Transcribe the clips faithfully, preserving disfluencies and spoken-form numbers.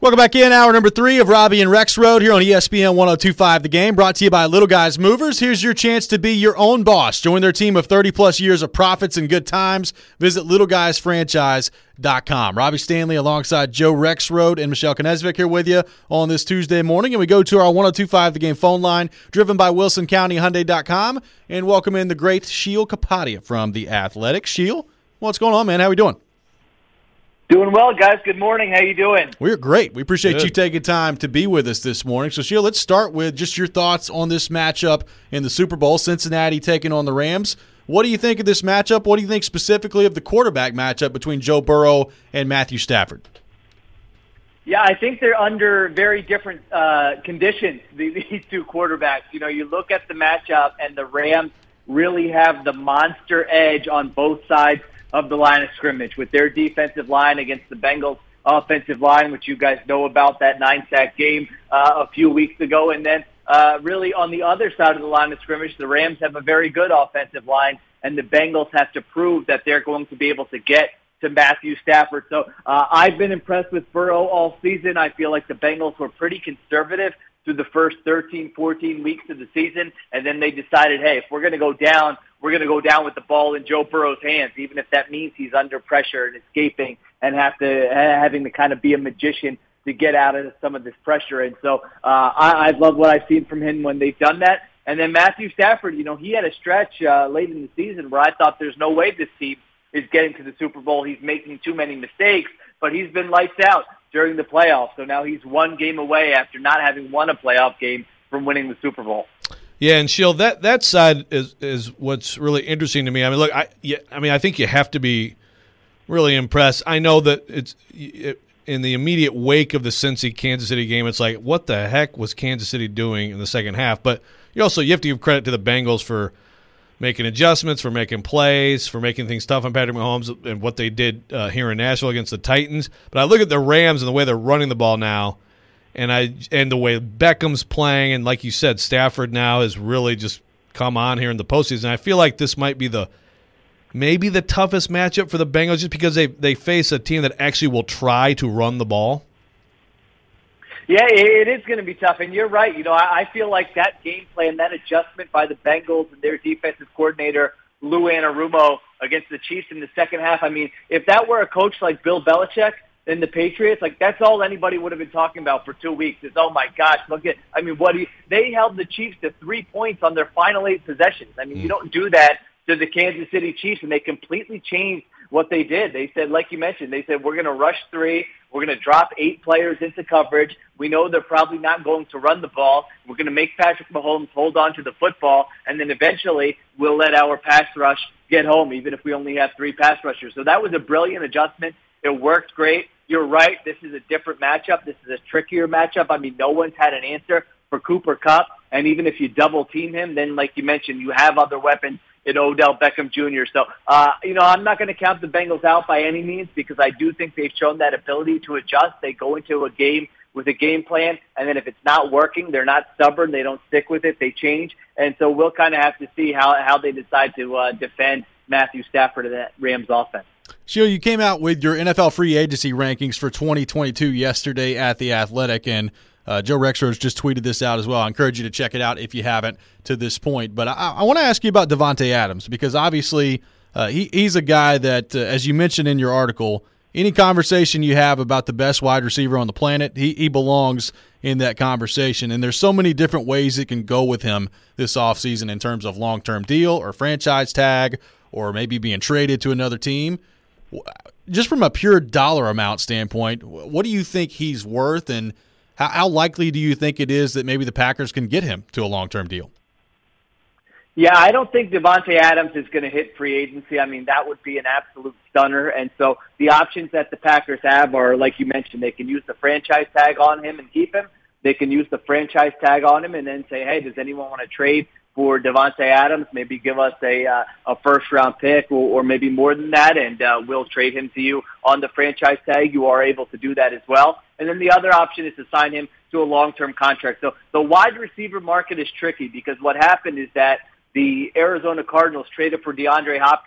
Welcome back in, hour number three of Robbie and Rex Road here on E S P N one oh two point five The Game, brought to you by Little Guys Movers. Here's your chance to be your own boss. Join their team of thirty-plus years of profits and good times. Visit little guys franchise dot com. Robbie Stanley alongside Joe Rexrode and Michelle Knezvik here with you on this Tuesday morning. And we go to our one oh two point five The Game phone line, driven by Wilson County Hyundai dot com, and welcome in the great Sheil Kapadia from The Athletic. Sheil, what's going on, man? How we doing? Doing well, guys. Good morning. How you doing? We're great. We appreciate Good. you taking time to be with us this morning. So, Sheila, let's start with just your thoughts on this matchup in the Super Bowl, Cincinnati taking on the Rams. What do you think of this matchup? What do you think specifically of the quarterback matchup between Joe Burrow and Matthew Stafford? Yeah, I think they're under very different uh, conditions, these two quarterbacks. You know, you look at the matchup, and the Rams really have the monster edge on both sides of the line of scrimmage with their defensive line against the Bengals offensive line, which you guys know about, that nine-sack game uh, a few weeks ago. And then uh, really on the other side of the line of scrimmage, the Rams have a very good offensive line, and the Bengals have to prove that they're going to be able to get to Matthew Stafford. So uh, I've been impressed with Burrow all season. I feel like the Bengals were pretty conservative through the first thirteen, fourteen weeks of the season, and then they decided, hey, if we're going to go down, we're going to go down with the ball in Joe Burrow's hands, even if that means he's under pressure and escaping and have to having to kind of be a magician to get out of some of this pressure. And so uh, I, I love what I've seen from him when they've done that. And then Matthew Stafford, you know, he had a stretch uh, late in the season where I thought there's no way this team is getting to the Super Bowl. He's making too many mistakes, but he's been lights out during the playoffs. So now he's one game away after not having won a playoff game from winning the Super Bowl. Yeah, and Sheil, that that side is is what's really interesting to me. I mean, look, I yeah, I mean, I think you have to be really impressed. I know that it's it, in the immediate wake of the Cincy Kansas City game, it's like, what the heck was Kansas City doing in the second half? But you also you have to give credit to the Bengals for making adjustments, for making plays, for making things tough on Patrick Mahomes and what they did uh, here in Nashville against the Titans. But I look at the Rams and the way they're running the ball now, and I and the way Beckham's playing, and like you said, Stafford now has really just come on here in the postseason. I feel like this might be the maybe the toughest matchup for the Bengals, just because they they face a team that actually will try to run the ball. Yeah, it is going to be tough, and you're right. You know, I feel like that game plan, that adjustment by the Bengals and their defensive coordinator, Lou Anarumo, against the Chiefs in the second half, I mean, if that were a coach like Bill Belichick and the Patriots, like, that's all anybody would have been talking about for two weeks is, oh, my gosh, look at, I mean, what do you, they held the Chiefs to three points on their final eight possessions. I mean, mm. you don't do that to the Kansas City Chiefs, and they completely changed what they did. They said, like you mentioned, they said, we're going to rush three. We're going to drop eight players into coverage. We know they're probably not going to run the ball. We're going to make Patrick Mahomes hold on to the football, and then eventually we'll let our pass rush get home, even if we only have three pass rushers. So that was a brilliant adjustment. It worked great. You're right. This is a different matchup. This is a trickier matchup. I mean, no one's had an answer for Cooper Kupp, and even if you double team him, then like you mentioned, you have other weapons in Odell Beckham Junior So, uh, you know, I'm not going to count the Bengals out by any means because I do think they've shown that ability to adjust. They go into a game with a game plan, and then if it's not working, they're not stubborn. They don't stick with it. They change. And so we'll kind of have to see how, how they decide to uh, defend Matthew Stafford and that Rams offense. Sheil, you came out with your N F L free agency rankings for twenty twenty-two yesterday at The Athletic, and uh, Joe Rexrose just tweeted this out as well. I encourage you to check it out if you haven't to this point. But I, I want to ask you about Davante Adams because obviously uh, he, he's a guy that, uh, as you mentioned in your article, any conversation you have about the best wide receiver on the planet, he, he belongs in that conversation. And there's so many different ways it can go with him this offseason in terms of long-term deal or franchise tag or maybe being traded to another team. Just from a pure dollar amount standpoint, what do you think he's worth, and how, how likely do you think it is that maybe the Packers can get him to a long-term deal? Yeah, I don't think Davante Adams is going to hit free agency. I mean, that would be an absolute stunner. And so the options that the Packers have are, like you mentioned, they can use the franchise tag on him and keep him. They can use the franchise tag on him and then say, hey, does anyone want to trade for Davante Adams? Maybe give us a uh, a first-round pick or, or maybe more than that, and uh, we'll trade him to you on the franchise tag. You are able to do that as well. And then the other option is to sign him to a long-term contract. So the wide receiver market is tricky because what happened is that the Arizona Cardinals traded for DeAndre Hopkins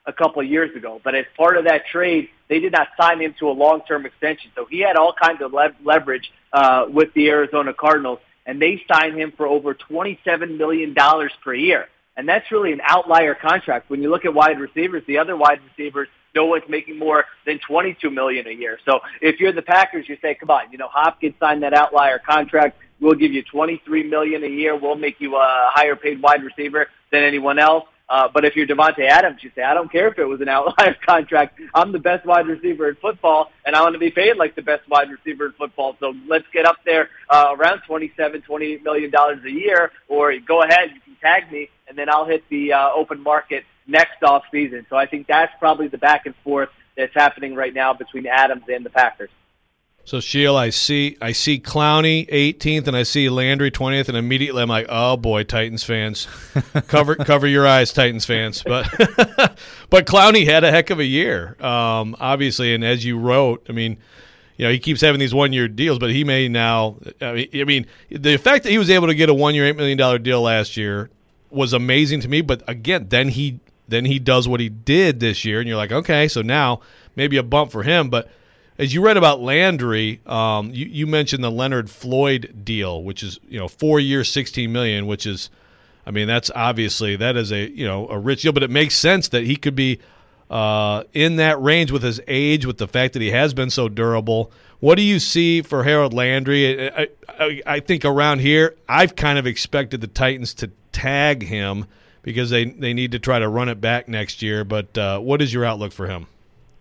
a couple of years ago. But as part of that trade, they did not sign him to a long-term extension. So he had all kinds of lev- leverage uh, with the Arizona Cardinals, and they signed him for over twenty-seven million dollars per year. And that's really an outlier contract. When you look at wide receivers, the other wide receivers, no one's making more than twenty-two million dollars a year. So if you're the Packers, you say, come on, you know, Hopkins signed that outlier contract. We'll give you twenty-three million dollars a year. We'll make you a higher paid wide receiver than anyone else. Uh, but if you're Devontae Adams, you say, I don't care if it was an outlier contract. I'm the best wide receiver in football, and I want to be paid like the best wide receiver in football. So let's get up there uh, around twenty-seven, twenty-eight million dollars a year, or go ahead, you can tag me, and then I'll hit the uh, open market next off season. So I think that's probably the back and forth that's happening right now between Adams and the Packers. So, Sheil, I see I see Clowney eighteenth and I see Landry twentieth, and immediately I'm like, oh, boy, Titans fans. cover cover your eyes, Titans fans. But but Clowney had a heck of a year, um, obviously, and as you wrote, I mean, you know, he keeps having these one-year deals, but he may now I mean, I mean, the fact that he was able to get a one-year, eight million dollars deal last year was amazing to me. But, again, then he then he does what he did this year, and you're like, okay, so now maybe a bump for him. But as you read about Landry, um, you, you mentioned the Leonard Floyd deal, which is, you know, four years, sixteen million dollars, which is, I mean, that's obviously, that is a, you know, a rich deal, but it makes sense that he could be uh, in that range with his age, with the fact that he has been so durable. What do you see for Harold Landry? I, I, I think around here, I've kind of expected the Titans to tag him because they, they need to try to run it back next year, but uh, what is your outlook for him?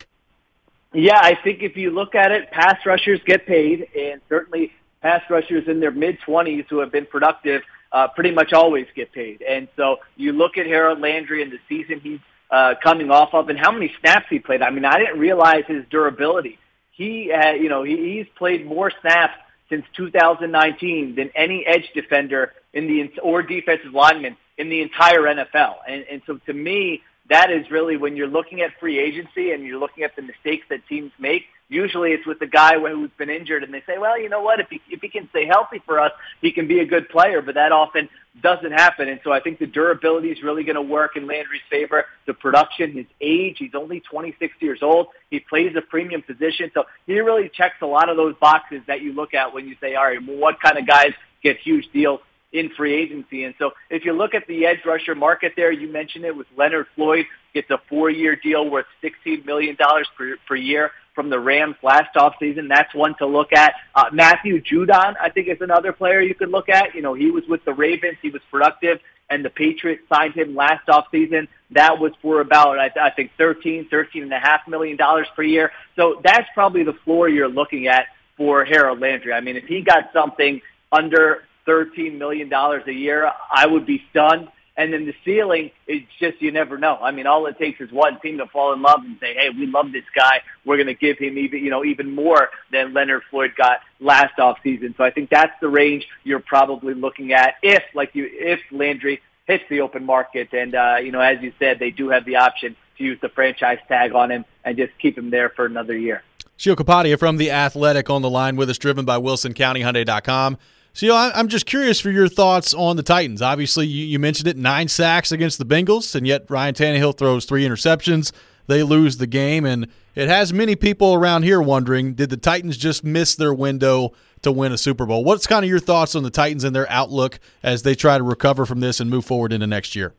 Yeah, I think if you look at it, pass rushers get paid, and certainly pass rushers in their mid-twenties who have been productive uh, pretty much always get paid. And so you look at Harold Landry and the season he's uh, coming off of and how many snaps he played. I mean, I didn't realize his durability. He, uh, you know, he, he's played more snaps since two thousand nineteen than any edge defender in the or defensive lineman in the entire N F L. And, and so to me, that is really when you're looking at free agency and you're looking at the mistakes that teams make, usually it's with the guy who's been injured and they say, well, you know what, if he, if he can stay healthy for us, he can be a good player, but that often doesn't happen. And so I think the durability is really going to work in Landry's favor. The production, his age, he's only twenty-six years old. He plays a premium position. So he really checks a lot of those boxes that you look at when you say, all right, well, what kind of guys get huge deals in free agency? And so if you look at the edge rusher market there, you mentioned it with Leonard Floyd, gets a four-year deal worth sixteen million dollars per, per year from the Rams last offseason. That's one to look at. Uh, Matthew Judon, I think, is another player you could look at. You know, he was with the Ravens. He was productive, and the Patriots signed him last offseason. That was for about, I, I think, thirteen, thirteen and a half million dollars per year. So that's probably the floor you're looking at for Harold Landry. I mean, if he got something under thirteen million dollars a year, I would be stunned. And then the ceiling, it's just you never know. I mean, all it takes is one team to fall in love and say, hey, we love this guy. We're going to give him even, you know, even more than Leonard Floyd got last offseason. So I think that's the range you're probably looking at if, like you, if Landry hits the open market. And, uh, you know, as you said, they do have the option to use the franchise tag on him and just keep him there for another year. Sheil Kapadia from The Athletic on the line with us, driven by Wilson County Hyundai dot com. So, I'm just curious for your thoughts on the Titans. Obviously, you, you mentioned it, nine sacks against the Bengals, and yet Ryan Tannehill throws three interceptions. They lose the game, and it has many people around here wondering, did the Titans just miss their window to win a Super Bowl? What's kind of your thoughts on the Titans and their outlook as they try to recover from this and move forward into next year?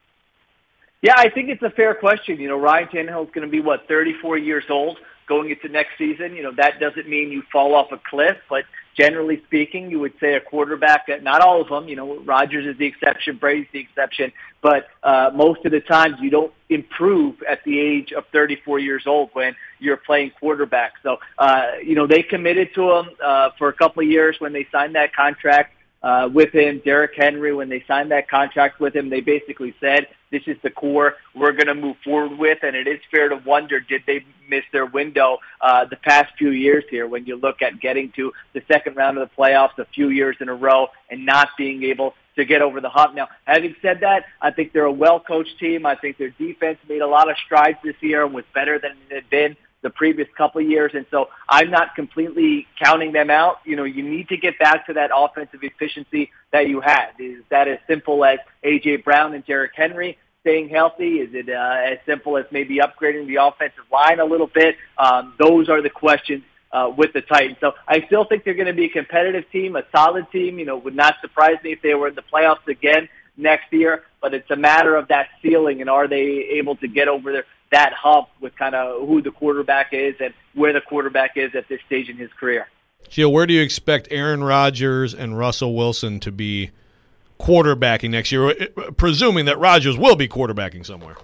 Yeah, I think it's a fair question. You know, Ryan Tannehill is going to be, what, thirty-four years old going into next season. You know, that doesn't mean you fall off a cliff, but generally speaking, you would say a quarterback, not all of them, you know, Rodgers is the exception, Brady's the exception, but uh, most of the times you don't improve at the age of thirty-four years old when you're playing quarterback. So, uh, you know, they committed to him uh, for a couple of years when they signed that contract uh, with him. Derrick Henry, when they signed that contract with him, they basically said, this is the core we're going to move forward with, and it is fair to wonder, did they miss their window uh, the past few years here when you look at getting to the second round of the playoffs a few years in a row and not being able to get over the hump. Now, having said that, I think they're a well-coached team. I think their defense made a lot of strides this year and was better than it had been the previous couple of years, and so I'm not completely counting them out. You know, you need to get back to that offensive efficiency that you had. Is that as simple as A J. Brown and Derrick Henry? staying healthy? Is it uh, as simple as maybe upgrading the offensive line a little bit? Um, those are the questions uh, with the Titans. So I still think they're going to be a competitive team, a solid team. You know, would not surprise me if they were in the playoffs again next year, but it's a matter of that ceiling and are they able to get over there, that hump with kind of who the quarterback is and where the quarterback is at this stage in his career. Gio, where do you expect Aaron Rodgers and Russell Wilson to be quarterbacking next year, presuming that Rodgers will be quarterbacking somewhere?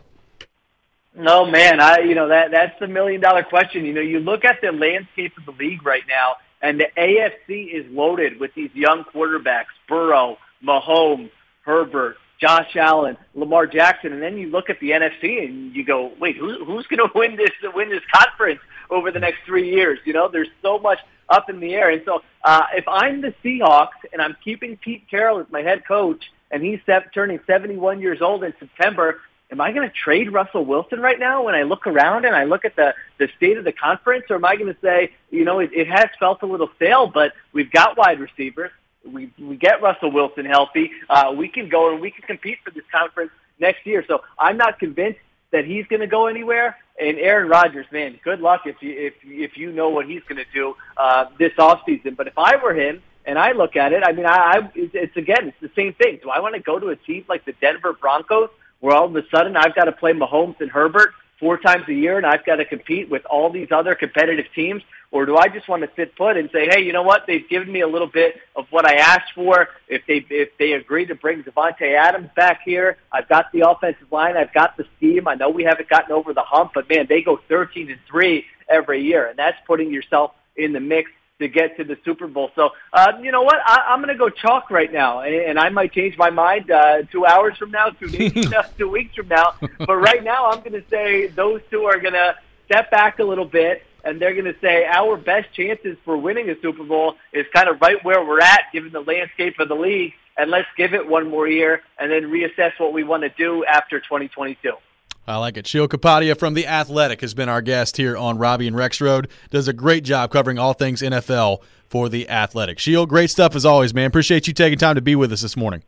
No, man, I you know that that's the million dollar question. You know, you look at the landscape of the league right now, and the A F C is loaded with these young quarterbacks: Burrow, Mahomes, Herbert, Josh Allen, Lamar Jackson, and then you look at the N F C and you go, wait, who, who's going to win this win this conference over the next three years? You know, there's so much up in the air. And so uh, if I'm the Seahawks and I'm keeping Pete Carroll as my head coach and he's turning seventy-one years old in September, am I going to trade Russell Wilson right now when I look around and I look at the, the state of the conference? Or am I going to say, you know, it, it has felt a little stale, but we've got wide receivers. We we get Russell Wilson healthy. Uh, we can go and we can compete for this conference next year. So I'm not convinced that he's going to go anywhere. And Aaron Rodgers, man, good luck if you if if you know what he's going to do uh, this offseason. But if I were him and I look at it, I mean, I, I it's, it's again, it's the same thing. Do I want to go to a team like the Denver Broncos where all of a sudden I've got to play Mahomes and Herbert four times a year and I've got to compete with all these other competitive teams? Or do I just want to sit put and say, hey, you know what? They've given me a little bit of what I asked for. If they if they agree to bring Devontae Adams back here, I've got the offensive line. I've got the scheme. I know we haven't gotten over the hump, but, man, they go thirteen and three every year, and that's putting yourself in the mix to get to the Super Bowl. So, uh, you know what? I, I'm going to go chalk right now, and, and I might change my mind uh, two hours from now, two days from now, two weeks from now. But right now I'm going to say those two are going to step back a little bit, and they're going to say our best chances for winning a Super Bowl is kind of right where we're at, given the landscape of the league, and let's give it one more year and then reassess what we want to do after twenty twenty-two. I like it. Sheil Kapadia from The Athletic has been our guest here on Robbie and Rexroad. Does a great job covering all things N F L for The Athletic. Sheil, great stuff as always, man. Appreciate you taking time to be with us this morning.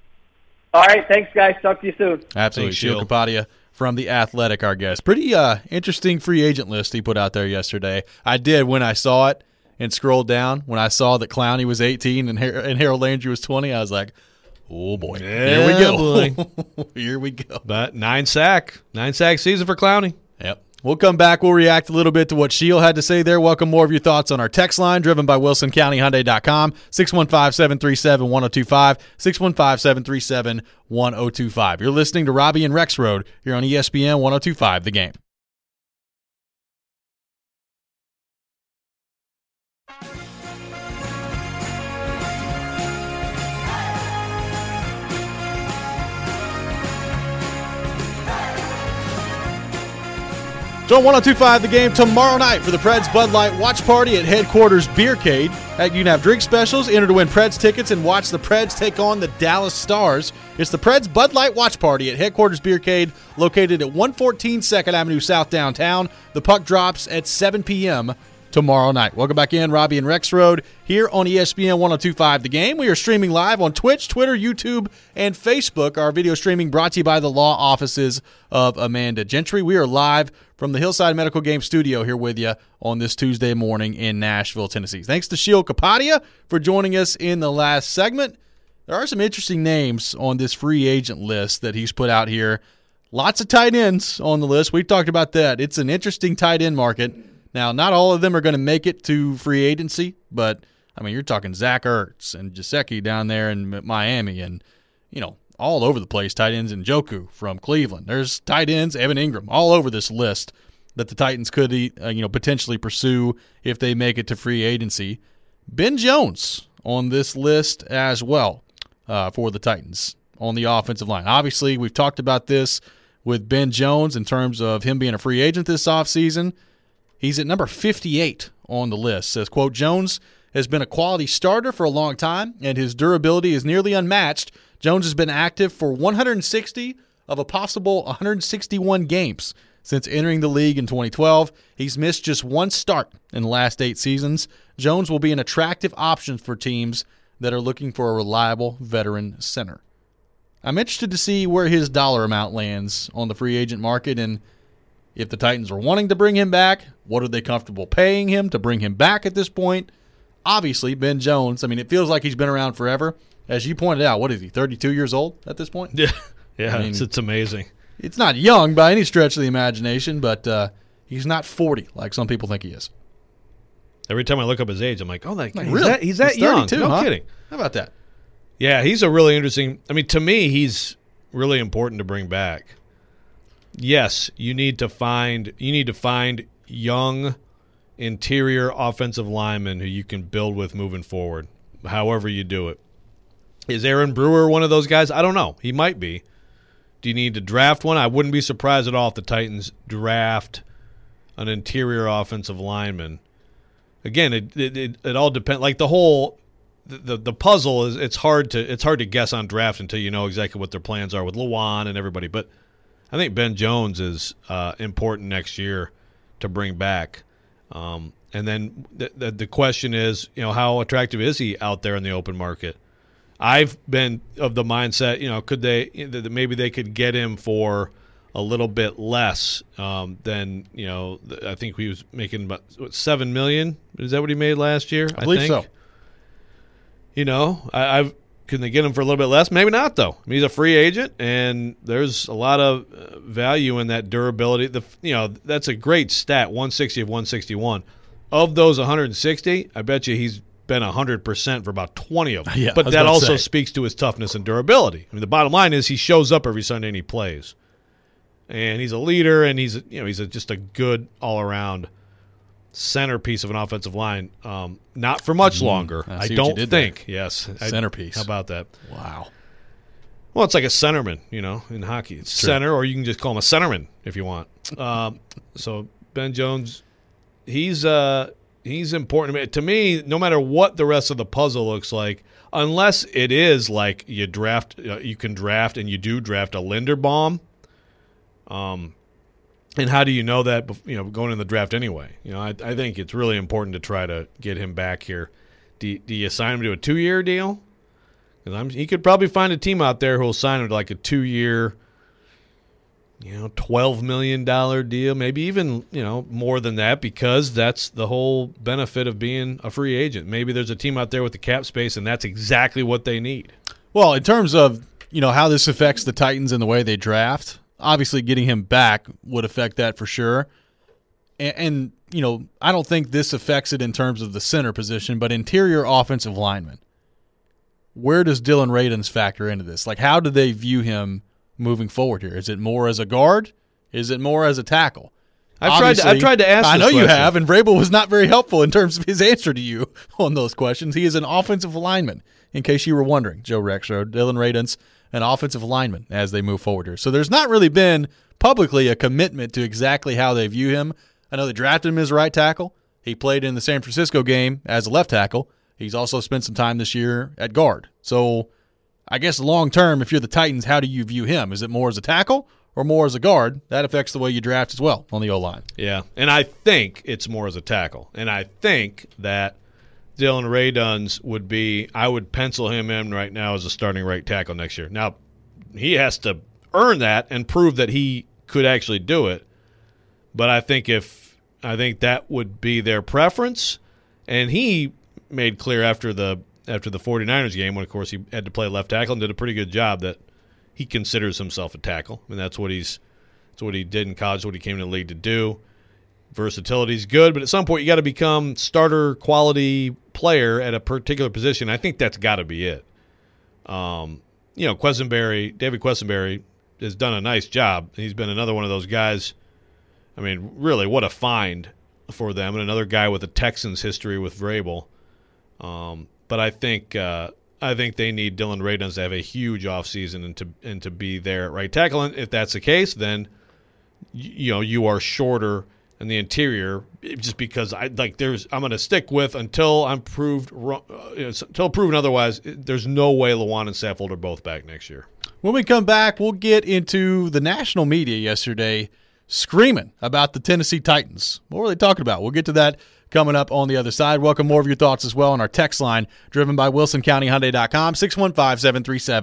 All right. Thanks, guys. Talk to you soon. Absolutely. Sheil Kapadia from The Athletic, our guest. Pretty uh, interesting free agent list he put out there yesterday. I did when I saw it and scrolled down. When I saw that Clowney was eighteen and, Har- and Harold Landry was twenty, I was like, oh, boy. Yeah, Here we go. boy. Here we go. But nine sack. Nine sack season for Clowney. Yep. We'll come back. We'll react a little bit to what Sheil had to say there. Welcome more of your thoughts on our text line, driven by Wilson County Hyundai dot com, six one five, seven three seven, one oh two five, six one five, seven three seven, one oh two five. You're listening to Robbie and Rexroad here on E S P N one oh two five The Game. So on one oh two five The Game tomorrow night for the Preds Bud Light Watch Party at Headquarters Beercade. You can have drink specials, enter to win Preds tickets, and watch the Preds take on the Dallas Stars. It's the Preds Bud Light Watch Party at Headquarters Beercade, located at one fourteen second Avenue South downtown. The puck drops at seven p.m. tomorrow night. Welcome back in, Robbie and Rexroad, here on E S P N one oh two five The Game. We are streaming live on Twitch, Twitter, YouTube, and Facebook. Our video streaming brought to you by the law offices of Amanda Gentry. We are live from the Hillside Medical Game Studio here with you on this Tuesday morning in Nashville, Tennessee. Thanks to Sheil Kapadia for joining us in the last segment. There are some interesting names on this free agent list that he's put out here. Lots of tight ends on the list. We talked about that. It's an interesting tight end market. Now, not all of them are going to make it to free agency, but, I mean, you're talking Zach Ertz and Gesicki down there in Miami and, you know, all over the place, tight ends in Njoku from Cleveland. There's tight ends, Evan Ingram, all over this list that the Titans could, uh, you know, potentially pursue if they make it to free agency. Ben Jones on this list as well uh, for the Titans on the offensive line. Obviously, we've talked about this with Ben Jones in terms of him being a free agent this offseason. He's at number fifty-eight on the list. Says, quote, Jones has been a quality starter for a long time, and his durability is nearly unmatched. Jones has been active for one hundred sixty of a possible one hundred sixty-one games since entering the league in twenty twelve. He's missed just one start in the last eight seasons. Jones will be an attractive option for teams that are looking for a reliable veteran center. I'm interested to see where his dollar amount lands on the free agent market, and if the Titans are wanting to bring him back, what are they comfortable paying him to bring him back at this point? Obviously, Ben Jones, I mean, it feels like he's been around forever. As you pointed out, what is he, thirty-two years old at this point? Yeah, yeah, I mean, it's, it's amazing. It's not young by any stretch of the imagination, but uh, he's not forty like some people think he is. Every time I look up his age, I'm like, oh, that, Like, he's, really? that, he's that He's young. thirty-two, No huh? kidding. How about that? Yeah, he's a really interesting – I mean, to me, he's really important to bring back. Yes, you need to find you need to find young interior offensive linemen who you can build with moving forward, however you do it. Is Aaron Brewer one of those guys? I don't know. He might be. Do you need to draft one? I wouldn't be surprised at all if the Titans draft an interior offensive lineman. Again, it it, it, it all depends. Like the whole the, the the puzzle is it's hard to it's hard to guess on draft until you know exactly what their plans are with Lewan and everybody. But I think Ben Jones is uh, important next year to bring back. Um, and then the, the the question is, you know, how attractive is he out there in the open market? I've been of the mindset, you know, could they maybe they could get him for a little bit less um, than, you know, I think he was making about what, seven million dollars. Is that what he made last year? I believe think? so. You know, I, I've can they get him for a little bit less? Maybe not, though. I mean, he's a free agent, and there's a lot of uh, value in that durability. The you know that's a great stat, one sixty of one sixty-one. Of those one hundred sixty, I bet you he's been one hundred percent for about twenty of them. Yeah, but I was that about to also say. speaks to his toughness and durability. I mean, the bottom line is he shows up every Sunday and he plays. And he's a leader, and he's you know he's a, just a good all-around centerpiece of an offensive line. Um, not for much longer, I I, see what you don't did think. Yes, I- Centerpiece. how about that? Wow. Well, it's like a centerman, you know, in hockey. It's True. center, or you can just call him a centerman if you want. Um, so Ben Jones, he's uh, he's important to me. To me, no matter what the rest of the puzzle looks like, unless it is like you draft, uh, you can draft, and you do draft a Linderbaum. Um, and how do you know that? bef- You know, going in the draft anyway. You know, I, I think it's really important to try to get him back here. Do you, do you sign him to a two-year deal? Because I'm, he could probably find a team out there who will sign him to like a two-year, you know, twelve million dollars deal, maybe even, you know, more than that, because that's the whole benefit of being a free agent. Maybe there's a team out there with the cap space, and that's exactly what they need. Well, in terms of, you know, how this affects the Titans and the way they draft, obviously getting him back would affect that for sure. And, and, you know, I don't think this affects it in terms of the center position, but interior offensive lineman. Where does Dylan Radins factor into this? Like, how do they view him moving forward here? Is it more as a guard? Is it more as a tackle? I've tried to, I've Obviously, tried to ask I this know you question. have, and Vrabel was not very helpful in terms of his answer to you on those questions. He is an offensive lineman, in case you were wondering, Joe Rexrode. Dylan Radins, an offensive lineman as they move forward here. So there's not really been publicly a commitment to exactly how they view him. I know they drafted him as a right tackle. He played in the San Francisco game as a left tackle. He's also spent some time this year at guard. So I guess long term, if you're the Titans, how do you view him? Is it more as a tackle or more as a guard? That affects the way you draft as well on the O-line. Yeah, and I think it's more as a tackle. And I think that Dylan Radins would be – I would pencil him in right now as a starting right tackle next year. Now, he has to earn that and prove that he could actually do it. But I think if – I think that would be their preference. And he made clear after the after the 49ers game, when, of course, he had to play left tackle and did a pretty good job, that he considers himself a tackle. I mean, that's what he's that's what he did in college, what he came to the league to do. Versatility is good, but at some point you got to become starter quality player at a particular position. I think that's got to be it. Um, you know, Quessenberry, David Quessenberry has done a nice job. He's been another one of those guys. I mean, really, what a find for them, and another guy with a Texans history with Vrabel. Um, but I think uh, I think they need Dylan Radins to have a huge offseason and to and to be there at right tackle. And if that's the case, then you know you are shorter in the interior, just because I like there's I'm going to stick with until I'm proved wrong, uh, until proven otherwise. There's no way Lewan and Saffold are both back next year. When we come back, we'll get into the national media yesterday screaming about the Tennessee Titans. What were they talking about? We'll get to that coming up on the other side. Welcome more of your thoughts as well on our text line, driven by Wilson County Hyundai dot com, six one five, seven three seven,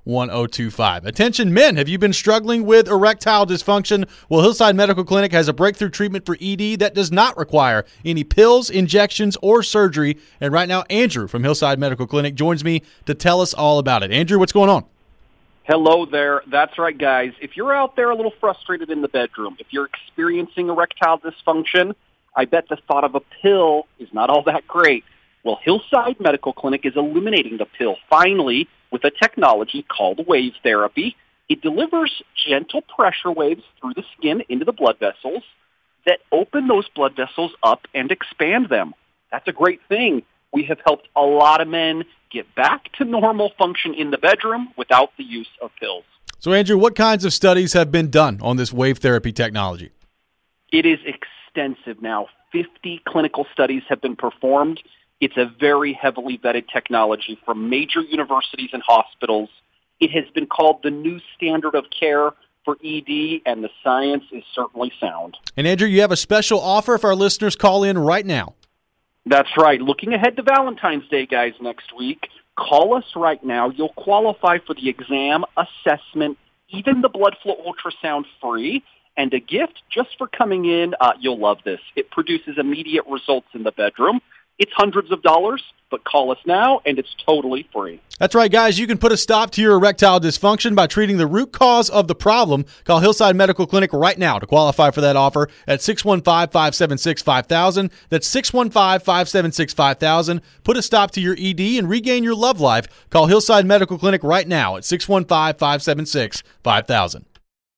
one oh two five. Attention men, have you been struggling with erectile dysfunction? Well, Hillside Medical Clinic has a breakthrough treatment for E D that does not require any pills, injections, or surgery. And right now, Andrew from Hillside Medical Clinic joins me to tell us all about it. Andrew, what's going on? Hello there. That's right, guys. If you're out there a little frustrated in the bedroom, if you're experiencing erectile dysfunction, I bet the thought of a pill is not all that great. Well, Hillside Medical Clinic is eliminating the pill, finally, with a technology called wave therapy. It delivers gentle pressure waves through the skin into the blood vessels that open those blood vessels up and expand them. That's a great thing. We have helped a lot of men get back to normal function in the bedroom without the use of pills. So, Andrew, what kinds of studies have been done on this wave therapy technology? It is extensive now. fifty clinical studies have been performed. It's a very heavily vetted technology from major universities and hospitals. It has been called the new standard of care for E D, and the science is certainly sound. And, Andrew, you have a special offer if our listeners call in right now. That's right. Looking ahead to Valentine's Day, guys, next week, call us right now. You'll qualify for the exam, assessment, even the blood flow ultrasound free, and a gift just for coming in. Uh, you'll love this. It produces immediate results in the bedroom. It's hundreds of dollars, but call us now, and it's totally free. That's right, guys. You can put a stop to your erectile dysfunction by treating the root cause of the problem. Call Hillside Medical Clinic right now to qualify for that offer at six one five, five seven six, five thousand. That's six one five, five seven six, five thousand. Put a stop to your E D and regain your love life. Call Hillside Medical Clinic right now at six one five, five seven six, five thousand.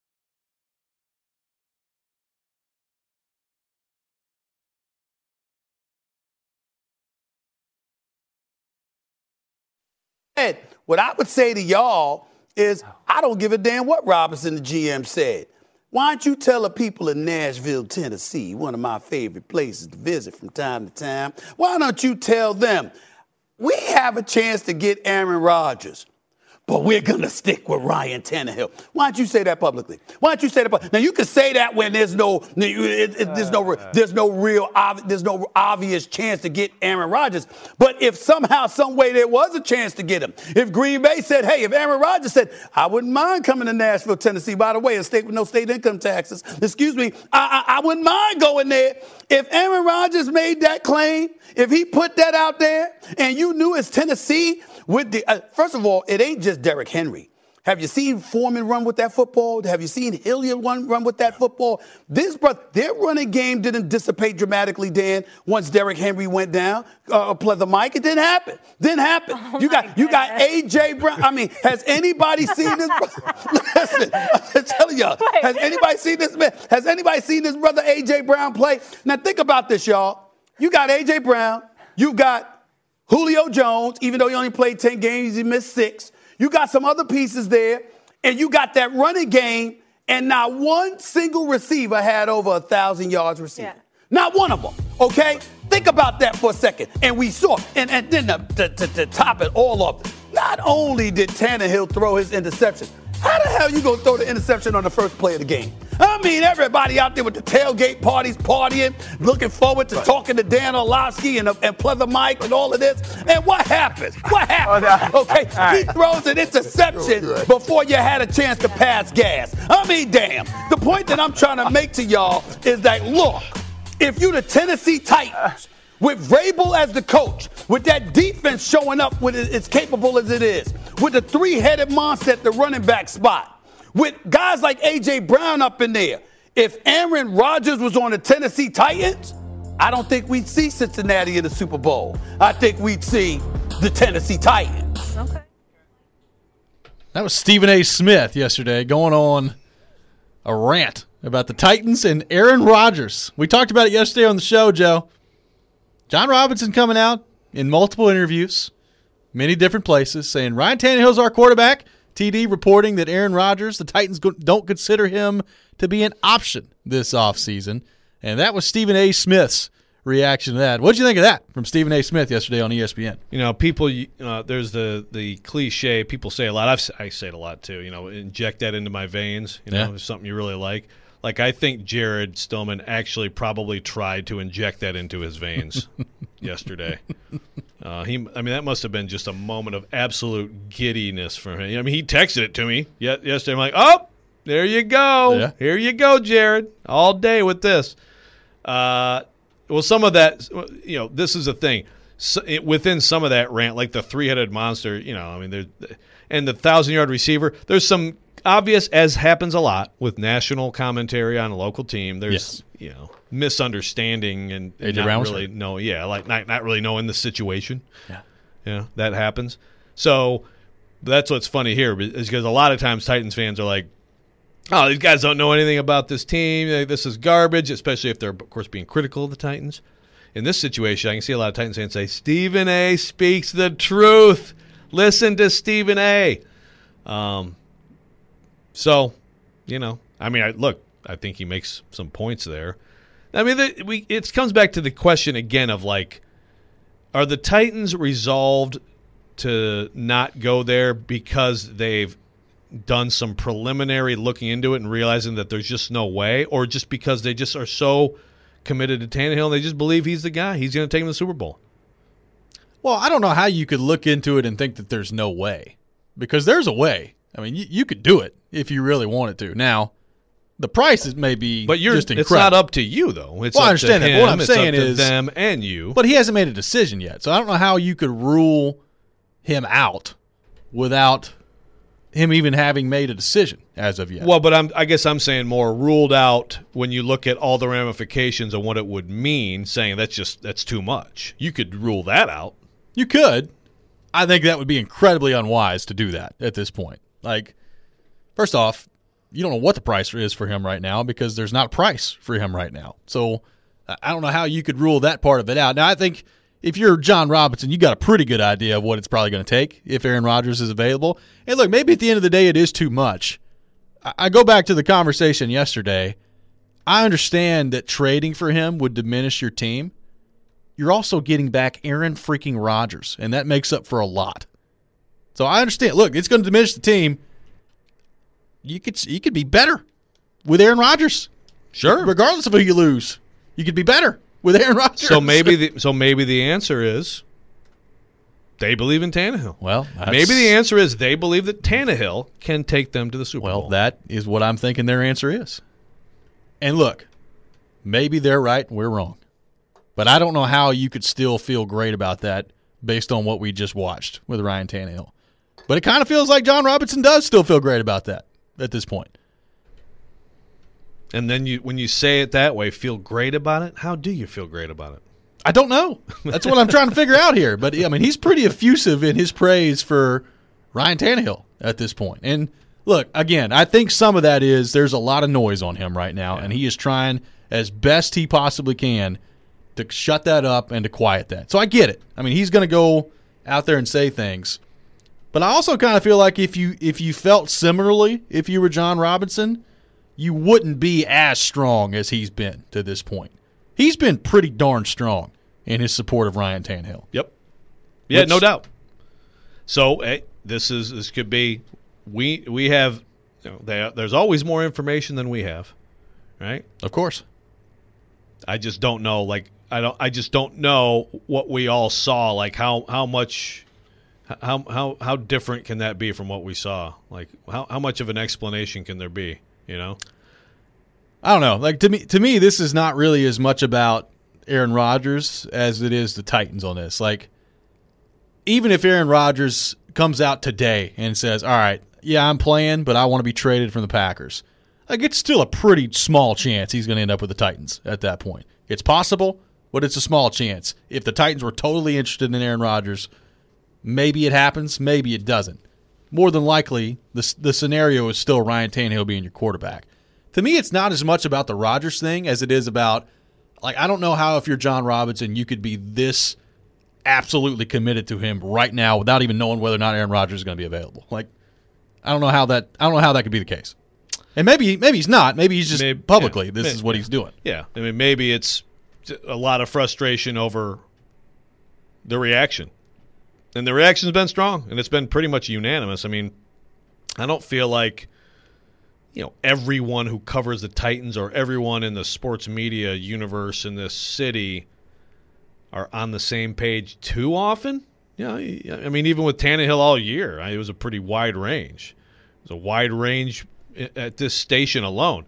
What I would say to y'all is I don't give a damn what Robinson, the G M, said. Why don't you tell the people in Nashville, Tennessee, one of my favorite places to visit from time to time, why don't you tell them we have a chance to get Aaron Rodgers, but we're going to stick with Ryan Tannehill. Why don't you say that publicly? Why don't you say that publicly? Now, you can say that when there's no, it, it, there's no, there's no real, there's no obvious chance to get Aaron Rodgers. But if somehow, some way there was a chance to get him, if Green Bay said, hey, if Aaron Rodgers said, I wouldn't mind coming to Nashville, Tennessee, by the way, a state with no state income taxes, excuse me, I, I, I wouldn't mind going there. If Aaron Rodgers made that claim, if he put that out there, and you knew it's Tennessee, with the uh, first of all, it ain't just Derrick Henry. Have you seen Foreman run with that football? Have you seen Hilliard run, run with that football? This, brother, their running game didn't dissipate dramatically, Dan, once Derrick Henry went down. Uh, play the mic, it didn't happen. Didn't happen. Oh you got you got A J Brown. I mean, has anybody seen this? Listen, I'm telling y'all. Wait. Has anybody seen this man? Has anybody seen this brother A J Brown play? Now think about this, y'all. You got A J Brown. You got Julio Jones, even though he only played ten games, he missed six. You got some other pieces there, and you got that running game, and not one single receiver had over one thousand yards receiving. Yeah. Not one of them, okay? Think about that for a second. And we saw, and, and then to, to, to, to top it all up, not only did Tannehill throw his interception, how the hell you going to throw the interception on the first play of the game? I mean, everybody out there with the tailgate parties, partying, looking forward to right. talking to Dan Orlovsky and, and Pleather Mike and all of this. And what happens? What happens? Okay, he throws an interception before you had a chance to pass gas. I mean, damn. The point that I'm trying to make to y'all is that, look, if you the Tennessee Titans, with Vrabel as the coach, with that defense showing up with it, as capable as it is, with the three-headed monster at the running back spot, with guys like A J Brown up in there, if Aaron Rodgers was on the Tennessee Titans, I don't think we'd see Cincinnati in the Super Bowl. I think we'd see the Tennessee Titans. Okay. That was Stephen A. Smith yesterday going on a rant about the Titans and Aaron Rodgers. We talked about it yesterday on the show, Joe. John Robinson coming out in multiple interviews, many different places, saying Ryan Tannehill's our quarterback. T D reporting that Aaron Rodgers, the Titans don't consider him to be an option this offseason. And that was Stephen A. Smith's reaction to that. What did you think of that from Stephen A. Smith yesterday on E S P N? You know, people, uh, there's the, the cliche, people say a lot. I've, I say it a lot too, you know, inject that into my veins, you know, yeah. It's something you really like. Like, I think Jared Stillman actually probably tried to inject that into his veins yesterday. Uh, he, I mean, that must have been just a moment of absolute giddiness for him. I mean, he texted it to me yesterday. I'm like, oh, there you go. Yeah. Here you go, Jared. All day with this. Uh, well, some of that, you know, this is the thing. So, it, within some of that rant, like the three-headed monster, you know, I mean, there's, and the thousand-yard receiver, there's some obvious, as happens a lot with national commentary on a local team, there's, Yes. you know, misunderstanding and A J not Brown was really hurt. know, yeah, like not, not really knowing the situation. Yeah. Yeah, that happens. So that's what's funny here is because a lot of times Titans fans are like, oh, these guys don't know anything about this team. This is garbage, especially if they're, of course, being critical of the Titans. In this situation, I can see a lot of Titans fans say, Stephen A. speaks the truth. Listen to Stephen A. Um, so, you know, I mean, I, look, I think he makes some points there. I mean, the, we it comes back to the question again of, like, are the Titans resolved to not go there because they've done some preliminary looking into it and realizing that there's just no way, or just because they just are so committed to Tannehill and they just believe he's the guy, he's going to take them to the Super Bowl? Well, I don't know how you could look into it and think that there's no way, because there's a way. I mean, you, you could do it if you really wanted to. Now, the price is maybe But you're, just incredible. it's not up to you, though. It's Well, I up understand to that, him. but what I'm it's saying up to is- them and you. But he hasn't made a decision yet, so I don't know how you could rule him out without him even having made a decision as of yet. Well, but I'm, I guess I'm saying more ruled out when you look at all the ramifications of what it would mean, saying that's just that's too much. You could rule that out. You could. I think that would be incredibly unwise to do that at this point. Like, first off, you don't know what the price is for him right now because there's not a price for him right now. So I don't know how you could rule that part of it out. Now, I think if you're John Robinson, you got a pretty good idea of what it's probably going to take if Aaron Rodgers is available. And look, maybe at the end of the day it is too much. I go back to the conversation yesterday. I understand that trading for him would diminish your team. You're also getting back Aaron freaking Rodgers, and that makes up for a lot. So I understand. Look, it's going to diminish the team. You could you could be better with Aaron Rodgers. Sure. Regardless of who you lose, you could be better with Aaron Rodgers. So maybe the, so maybe the answer is they believe in Tannehill. well, that's- Maybe the answer is they believe that Tannehill can take them to the Super Well, Bowl. that is what I'm thinking their answer is. And look, maybe they're right and we're wrong. But I don't know how you could still feel great about that based on what we just watched with Ryan Tannehill. But it kind of feels like John Robinson does still feel great about that at this point. And then you, when you say it that way, feel great about it. How do you feel great about it? I don't know. That's what I'm trying to figure out here. But, I mean, he's pretty effusive in his praise for Ryan Tannehill at this point. And, look, again, I think some of that is there's a lot of noise on him right now, yeah. and he is trying as best he possibly can to shut that up and to quiet that. So I get it. I mean, he's going to go out there and say things. But I also kind of feel like if you if you felt similarly, if you were John Robinson, you wouldn't be as strong as he's been to this point. He's been pretty darn strong in his support of Ryan Tannehill. Yep. Yeah, Which, no doubt. So hey, this is this could be we we have you know, they, there's always more information than we have, right? Of course. I just don't know. Like I don't. I just don't know what we all saw. Like how how much. How how how different can that be from what we saw? Like how how much of an explanation can there be? You know, I don't know. Like to me, to me, this is not really as much about Aaron Rodgers as it is the Titans on this. Like, even if Aaron Rodgers comes out today and says, "All right, yeah, I'm playing, but I want to be traded from the Packers," like it's still a pretty small chance he's going to end up with the Titans at that point. It's possible, but it's a small chance. If the Titans were totally interested in Aaron Rodgers, maybe it happens, maybe it doesn't. More than likely, the the scenario is still Ryan Tannehill being your quarterback. To me, it's not as much about the Rodgers thing as it is about, like, I don't know how if you're John Robinson, you could be this absolutely committed to him right now without even knowing whether or not Aaron Rodgers is going to be available. Like, I don't know how that I don't know how that could be the case. And maybe maybe he's not. Maybe he's just maybe, publicly yeah, this maybe, is what yeah. he's doing. Yeah, I mean maybe it's a lot of frustration over the reaction. And the reaction's been strong, and it's been pretty much unanimous. I mean, I don't feel like, you know, everyone who covers the Titans or everyone in the sports media universe in this city are on the same page too often. Yeah, I mean, even with Tannehill all year, it was a pretty wide range. It was a wide range at this station alone,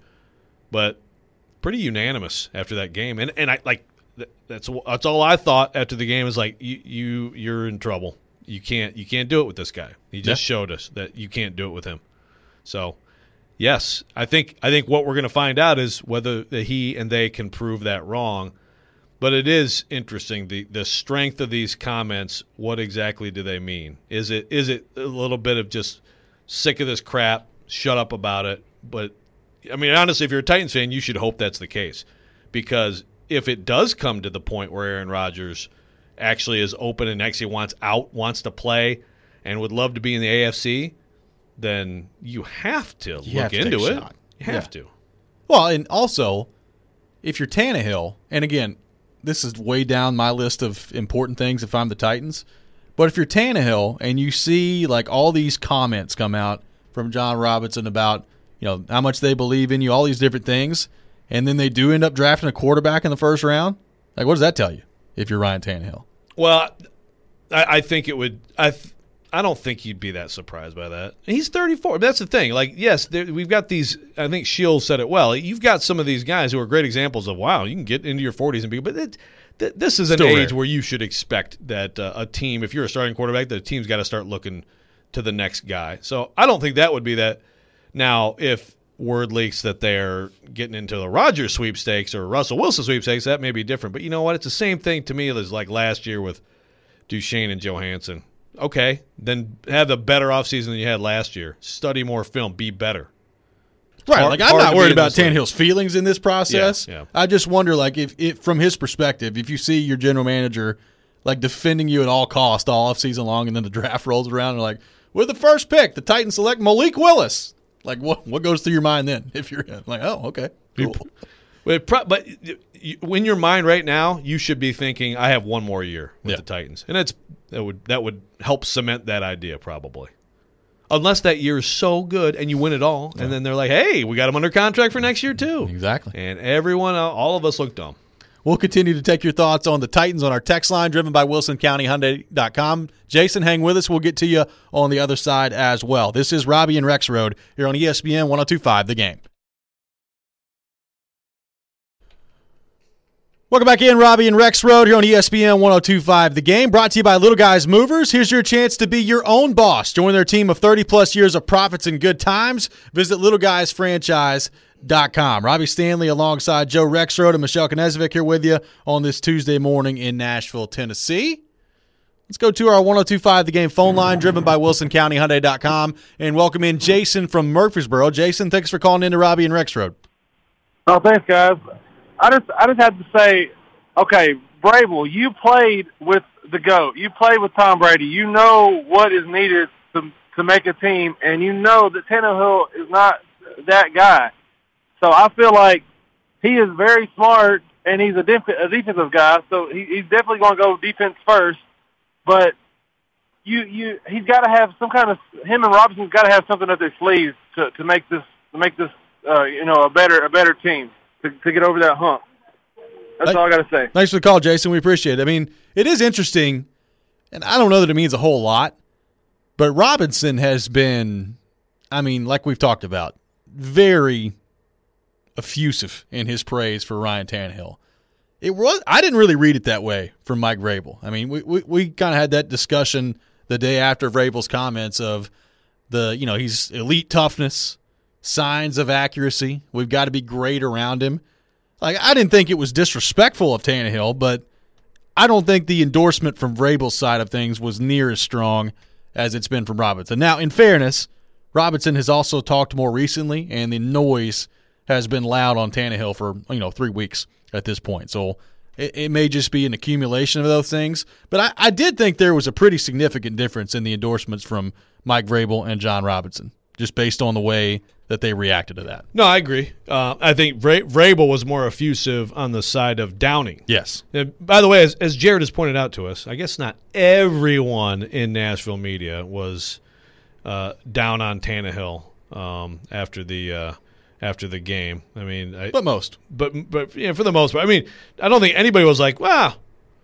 but pretty unanimous after that game. And and I like that's that's all I thought after the game is like you you you're in trouble. You can't you can't do it with this guy. He just yeah. showed us that you can't do it with him. So, yes, I think I think what we're going to find out is whether he and they can prove that wrong. But it is interesting the the strength of these comments. What exactly do they mean? Is it is it a little bit of just sick of this crap, shut up about it? But I mean, honestly, if you're a Titans fan, you should hope that's the case, because if it does come to the point where Aaron Rodgers actually is open and actually wants out, wants to play, and would love to be in the A F C, then you have to you look have to into it. Shot. You have yeah. to. Well, and also, if you're Tannehill, and again, this is way down my list of important things if I'm the Titans, but if you're Tannehill and you see like all these comments come out from John Robinson about, you know, how much they believe in you, all these different things, and then they do end up drafting a quarterback in the first round, like what does that tell you if you're Ryan Tannehill? Well, I, I think it would I th- I don't think you'd be that surprised by that. He's thirty-four. That's the thing. Like, yes, there, we've got these. I think Shields said it well. You've got some of these guys who are great examples of, wow, you can get into your forties and be. But it, th- this is an Still age rare. where you should expect that uh, a team, if you're a starting quarterback, the team's got to start looking to the next guy. So I don't think that would be that. Now, if word leaks that they're getting into the Rodgers sweepstakes or Russell Wilson sweepstakes, that may be different. But you know what? It's the same thing to me as like last year with Duchesne and Johansson. Okay, then have a better offseason than you had last year. Study more film. Be better. Right, hard, like I'm not worried about league. Tannehill's feelings in this process. Yeah, yeah. I just wonder, like, if, if from his perspective, if you see your general manager like defending you at all costs all offseason long, and then the draft rolls around and like, with the first pick, the Titans select Malik Willis. Like, what what goes through your mind then? If you're like, oh, okay, cool. But, but in your mind right now, you should be thinking, I have one more year with yeah. the Titans, and that's that would that would help cement that idea probably. Unless that year is so good and you win it all, yeah. and then they're like, hey, we got him under contract for next year too. Exactly. And everyone, all of us look dumb. We'll continue to take your thoughts on the Titans on our text line, driven by Wilson County Hyundai dot com. Jason, hang with us. We'll get to you on the other side as well. This is Robbie and Rex Road here on E S P N one oh two point five The Game. Welcome back in, Robbie and Rex Road here on E S P N one oh two point five The Game, brought to you by Little Guys Movers. Here's your chance to be your own boss. Join their team of thirty-plus years of profits and good times. Visit little guys franchise dot com. Robbie Stanley alongside Joe Rexrode and Michelle Knezovic here with you on this Tuesday morning in Nashville, Tennessee. Let's go to our one oh two point five The Game phone line, driven by Wilson County Hyundai dot com, and welcome in Jason from Murfreesboro. Jason, thanks for calling in to Robbie and Rexrode. Oh, thanks, guys. I just I just have to say, okay, Vrabel, you played with the GOAT. You played with Tom Brady. You know what is needed to to make a team, and you know that Tannehill is not that guy. So I feel like he is very smart, and he's a, def- a defensive guy, so he, he's definitely going to go defense first. But you you he's got to have some kind of him and Robinson's got to have something up their sleeves to to make this to make this uh, you know a better a better team. To, to get over that hump. That's all I got to say. Thanks for the call, Jason. We appreciate it. I mean, it is interesting, and I don't know that it means a whole lot, but Robinson has been, I mean, like we've talked about, very effusive in his praise for Ryan Tannehill. It was I didn't really read it that way from Mike Vrabel. I mean, we we, we kind of had that discussion the day after Vrabel's comments of the, you know, he's elite toughness, signs of accuracy. We've got to be great around him. Like, I didn't think it was disrespectful of Tannehill, but I don't think the endorsement from Vrabel's side of things was near as strong as it's been from Robinson. Now, in fairness, Robinson has also talked more recently, and the noise has been loud on Tannehill for, you know, three weeks at this point. So it, it may just be an accumulation of those things. But I, I did think there was a pretty significant difference in the endorsements from Mike Vrabel and John Robinson, just based on the way that they reacted to that. No, I agree. Uh, I think Vra- Vrabel was more effusive on the side of downing. Yes. And by the way, as, as Jared has pointed out to us, I guess not everyone in Nashville media was uh, down on Tannehill um, after the uh, after the game. I mean, I, But most. But but yeah, for the most part, I mean, I don't think anybody was like, "Wow,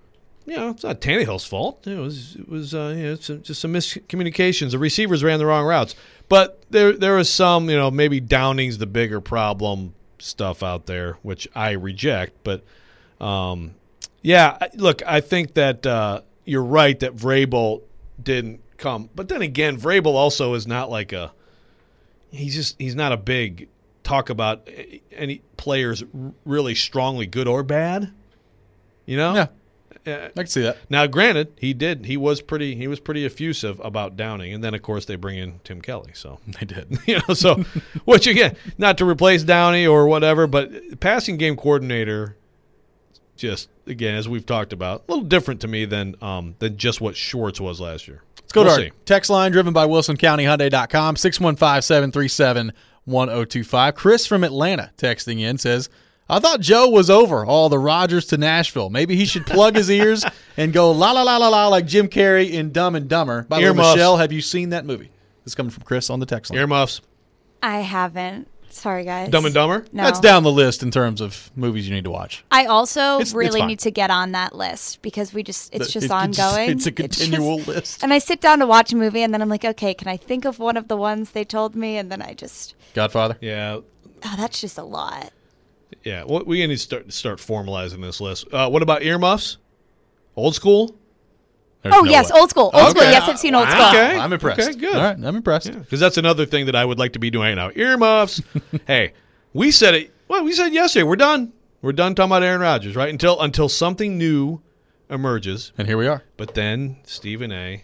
you know, it's not Tannehill's fault. It was, it was, uh, you know, it's just some miscommunications. The receivers ran the wrong routes, but there, there was some, you know, maybe Downing's the bigger problem stuff out there, which I reject. But, um, yeah, look, I think that uh, you're right that Vrabel didn't come, but then again, Vrabel also is not like a. He's just he's not a big talk about any players really strongly good or bad. You know. Yeah. Uh, I can see that. Now, granted, he did. He was pretty. He was pretty effusive about Downing, and then of course they bring in Tim Kelly. So They did. you know, so which again, not to replace Downey or whatever, but passing game coordinator, just again as we've talked about, a little different to me than um than just what Schwartz was last year. Let's go We'll to our see. text line driven by Wilson County Hyundai dot com, six one five, seven three seven, one oh two five. Chris from Atlanta texting in says, I thought Joe was over all the Rodgers to Nashville. Maybe he should plug his ears and go la la la la la like Jim Carrey in Dumb and Dumber. By the way, Earmuffs. Michelle, have you seen that movie? This is coming from Chris on the text line. Earmuffs, I haven't. Sorry, guys. Dumb and Dumber. No. That's down the list in terms of movies you need to watch. I also It's- it's really fine. need to get on that list because we just it's The- just it- ongoing. It's a It just- continual list. And I sit down to watch a movie and then I'm like, okay, can I think of one of the ones they told me? And then I just, Godfather? Yeah, oh, that's just a lot. yeah. Well, we need to start start formalizing this list. Uh, what about earmuffs? Old school. There's oh, no yes, way. old school. Old school. Okay. Yes, I've seen old Wow. school. Okay. I'm impressed. Okay, good. All right, I'm impressed. Because that's another thing that I would like to be doing right now. Earmuffs. Hey, we said it. Well, we said yesterday. We're done. We're done talking about Aaron Rodgers, right? Until until something new emerges. And here we are. But then Stephen A.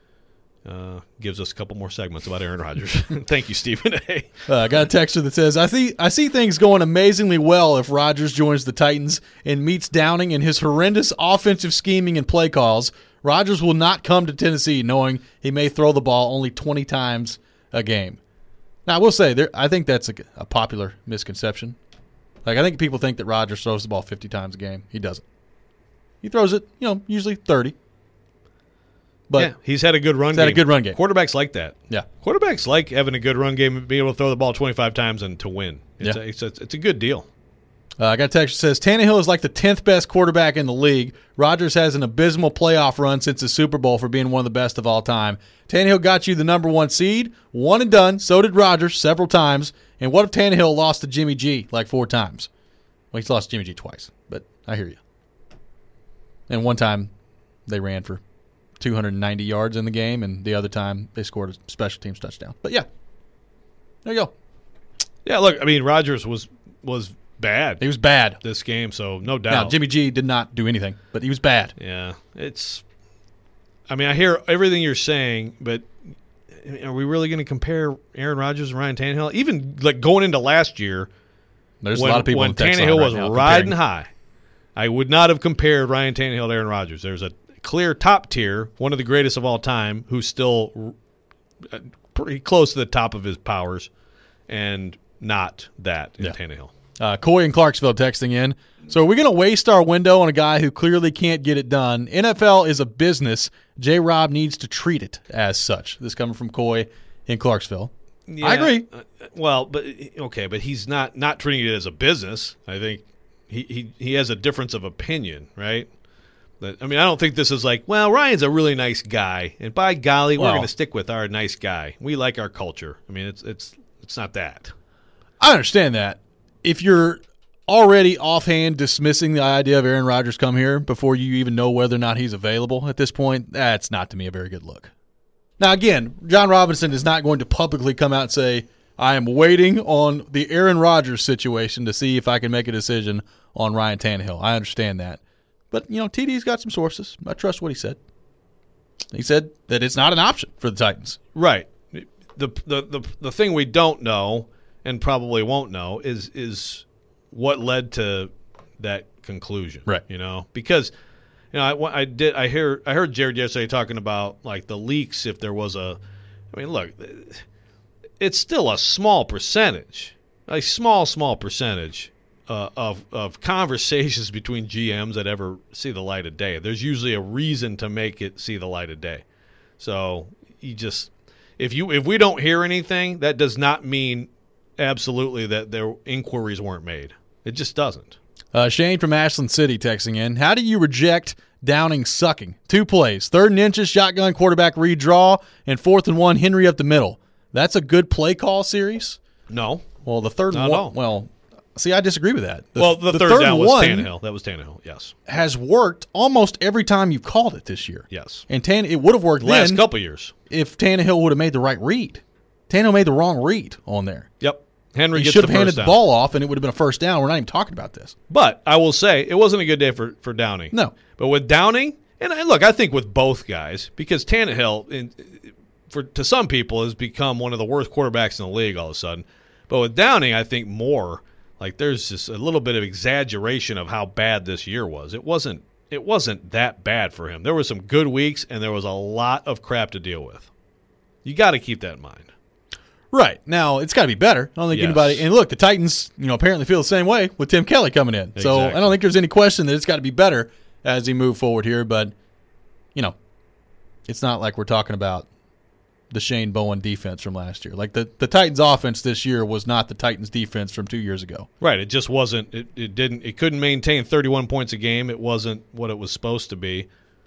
Uh, gives us a couple more segments about Aaron Rodgers. Thank you, Stephen A. Uh, I got a texter that says, I see I see things going amazingly well if Rodgers joins the Titans and meets Downing in his horrendous offensive scheming and play calls. Rodgers will not come to Tennessee knowing he may throw the ball only twenty times a game. Now, I will say, there, I think that's a, a popular misconception. Like, I think people think that Rodgers throws the ball fifty times a game. He doesn't. He throws it, you know, usually thirty. But yeah, he's had a good run he's game. had a good run game. Quarterbacks like that. Yeah. Quarterbacks like having a good run game and being able to throw the ball twenty-five times and to win. It's, Yeah. a, it's, a, it's a good deal. Uh, I got a text that says Tannehill is like the tenth best quarterback in the league. Rodgers has an abysmal playoff run since the Super Bowl for being one of the best of all time. Tannehill got you the number one seed, one and done. So did Rodgers several times. And what if Tannehill lost to Jimmy G like four times? Well, he's lost to Jimmy G twice, but I hear you. And one time they ran for two hundred ninety yards in the game, and the other time they scored a special teams touchdown. But yeah, there you go. Yeah, look, I mean, Rodgers was was bad He was bad. this game, so no doubt. Now, Jimmy G did not do anything, but he was bad. Yeah, it's. I mean, I hear everything you're saying, but are we really going to compare Aaron Rodgers and Ryan Tannehill? Even like going into last year, There's when, a lot of people when on the text line Tannehill right was now riding comparing. high, I would not have compared Ryan Tannehill to Aaron Rodgers. There's a clear top tier, one of the greatest of all time, who's still uh, pretty close to the top of his powers, and not that in Yeah. Tannehill. Uh, Coy in Clarksville texting in. So are we going to waste our window on a guy who clearly can't get it done? N F L is a business. J-Rob needs to treat it as such. This coming from Coy in Clarksville. Yeah, I agree. uh, well, but okay, but he's not not treating it as a business. I think he he, he has a difference of opinion, right? But, I mean, I don't think this is like, well, Ryan's a really nice guy, and by golly, we're Well- going to stick with our nice guy. We like our culture. I mean, it's it's it's not that. I understand that. If you're already offhand dismissing the idea of Aaron Rodgers come here before you even know whether or not he's available at this point, that's not to me a very good look. Now, again, John Robinson is not going to publicly come out and say, I am waiting on the Aaron Rodgers situation to see if I can make a decision on Ryan Tannehill. I understand that. But, you know, T D's got some sources. I trust what he said. He said that it's not an option for the Titans. Right. The the the the thing we don't know and probably won't know is is what led to that conclusion. Right. You know, because you know I, I did I hear I heard Jared yesterday talking about like the leaks. If there was a, I mean, look, it's still a small percentage, a small small percentage uh, of of conversations between G Ms that ever see the light of day. There's usually a reason to make it see the light of day. So you just if you if we don't hear anything, that does not mean absolutely that their inquiries weren't made. It just doesn't. Uh, Shane from Ashland City texting in. How do you reject Downing sucking. Two plays. Third and inches, shotgun, quarterback redraw, and fourth and one, Henry up the middle. That's a good play call series? No. Well, the third Not one, at all. well, see, I disagree with that. The, well, the, the third, third down was one Tannehill. That was Tannehill, yes. has worked almost every time you've called it this year. Yes. And Tan- it would have worked The last then couple years. if Tannehill would have made the right read. Tannehill made the wrong read on there. Yep. Henry He gets should the have handed first the down. ball off, and it would have been a first down. We're not even talking about this. But I will say, it wasn't a good day for, for Downing. No. But with Downing, and I, look, I think with both guys, because Tannehill, in, for to some people, has become one of the worst quarterbacks in the league all of a sudden. But with Downing, I think more, like there's just a little bit of exaggeration of how bad this year was. It wasn't it wasn't that bad for him. There were some good weeks, and there was a lot of crap to deal with. You got to keep that in mind. Right. Now, it's got to be better. I don't think Yes. anybody – and look, the Titans, you know, apparently feel the same way with Tim Kelly coming in. So Exactly. I don't think there's any question that it's got to be better as he move forward here. But, you know, it's not like we're talking about the Shane Bowen defense from last year. Like the, the Titans offense this year was not the Titans defense from two years ago. Right. It just wasn't it, – it didn't – it couldn't maintain thirty-one points a game. It wasn't what it was supposed to be.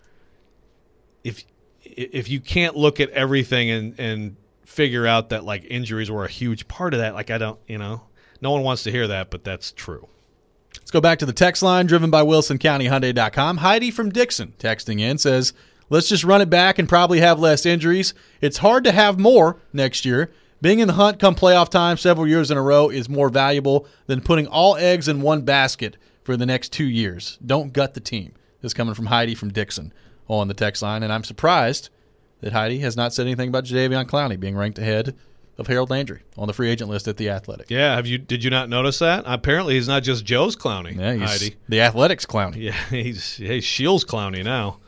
If if you can't look at everything and, and figure out that, like, injuries were a huge part of that, like, I don't – you know, no one wants to hear that, but that's true. Let's go back to the text line driven by Wilson County Hyundai dot com. Heidi from Dixon texting in says, let's just run it back and probably have less injuries. It's hard to have more next year. Being in the hunt come playoff time several years in a row is more valuable than putting all eggs in one basket for the next two years. Don't gut the team. This is coming from Heidi from Dixon on the text line, and I'm surprised that Heidi has not said anything about Jadeveon Clowney being ranked ahead of Harold Landry on the free agent list at The Athletic. Yeah, have you? Did you not notice that? Apparently, he's not just Joe's Clowney. Yeah, he's Heidi. the Athletic's Clowney. Yeah, he's he's Shields Clowney now.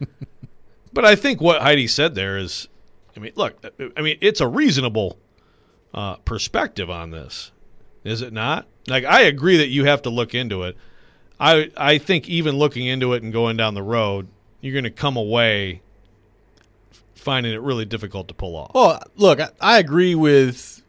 But I think what Heidi said there is, I mean, look, I mean, it's a reasonable uh, perspective on this, is it not? Like, I agree that you have to look into it. I I think even looking into it and going down the road, you're going to come away finding it really difficult to pull off. Well, look, I, I agree with,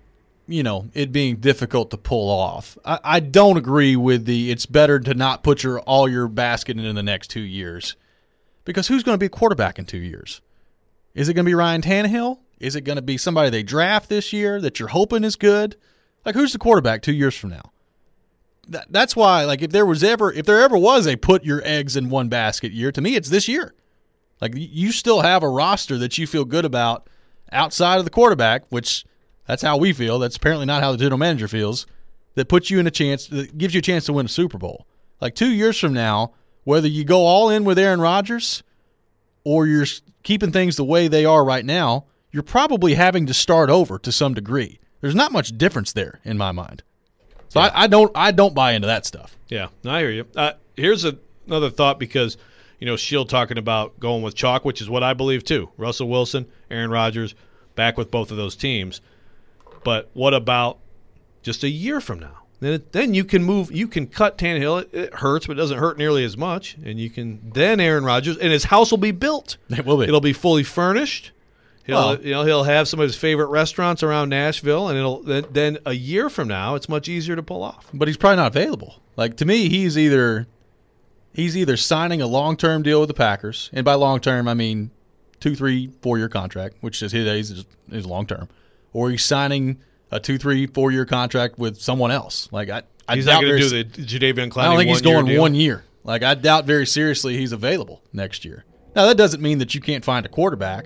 you know, it being difficult to pull off. I, I don't agree with the it's better to not put your all your basket in the next two years. Because who's going to be quarterback in two years? Is it going to be Ryan Tannehill? Is it going to be somebody they draft this year that you're hoping is good? Like, who's the quarterback two years from now? That, that's why, like, if there was ever, if there ever was a put your eggs in one basket year, to me, it's this year. Like, you still have a roster that you feel good about outside of the quarterback, which that's how we feel. That's apparently not how the general manager feels. That puts you in a chance, that gives you a chance to win a Super Bowl. Like, two years from now, whether you go all in with Aaron Rodgers or you're keeping things the way they are right now, you're probably having to start over to some degree. There's not much difference there in my mind. So yeah. I, I don't I don't buy into that stuff. Yeah, I hear you. Uh, here's a, another thought because, you know, Shield talking about going with chalk, which is what I believe too. Russell Wilson, Aaron Rodgers, back with both of those teams. But what about just a year from now? Then, then you can move. You can cut Tannehill. It, it hurts, but it doesn't hurt nearly as much. And you can then Aaron Rodgers, and his house will be built. It will be. It'll be fully furnished. He'll, well, you know, he'll have some of his favorite restaurants around Nashville, and it'll then, then a year from now, it's much easier to pull off. But he's probably not available. Like, to me, he's either he's either signing a long-term deal with the Packers, and by long-term I mean two, three, four-year contract, which is his is, is long-term, or he's signing a two, three, four-year contract with someone else. Like I, I he's doubt not going to very, do the Jadeveon Clowney. I don't think he's going deal. one year. Like I doubt very seriously he's available next year. Now that doesn't mean that you can't find a quarterback,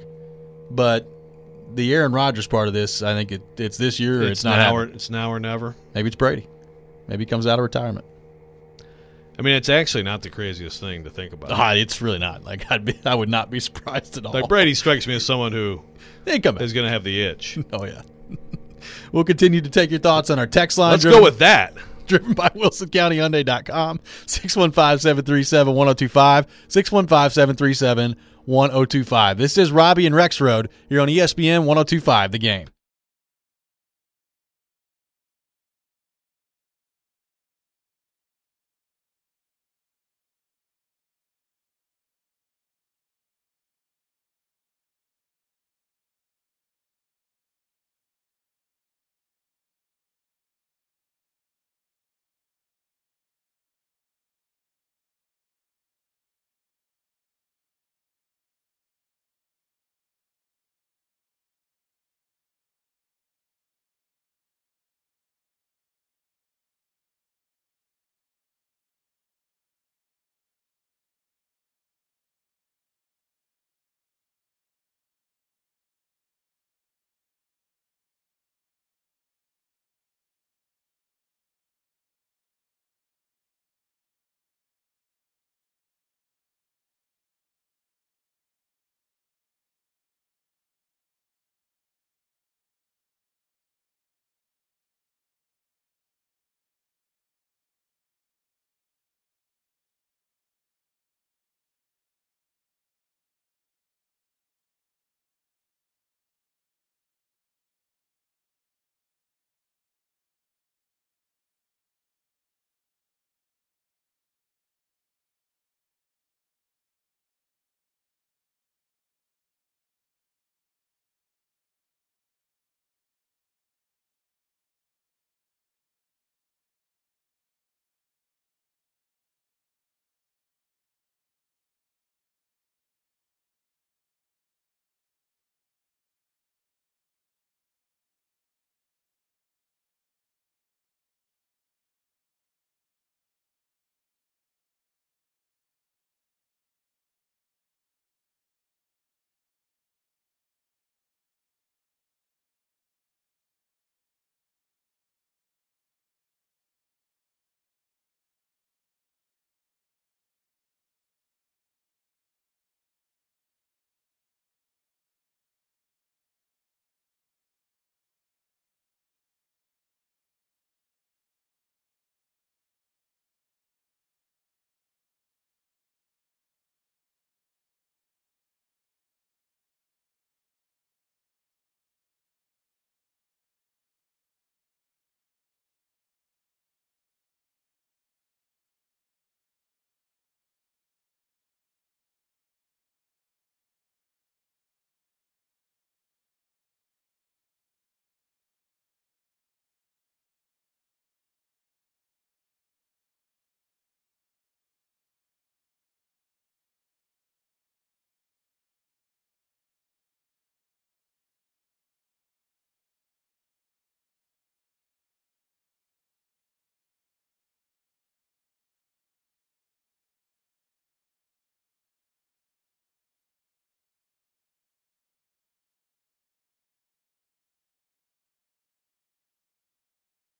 but the Aaron Rodgers part of this, I think it, it's this year. Or It's, it's not. now or, happening. it's now or never. Maybe it's Brady. Maybe he comes out of retirement. I mean, it's actually not the craziest thing to think about. Ah, it's really not. Like I'd be, I would not be surprised at all. Like Brady strikes me as someone who They come is going to have the itch. Oh yeah. We'll continue to take your thoughts on our text line. Let's driven, go with that. Driven by Wilson County Hyundai dot com. six one five, seven three seven, one zero two five. six one five, seven three seven, one zero two five. This is Robbie and Rex Road here on E S P N one oh two point five The Game.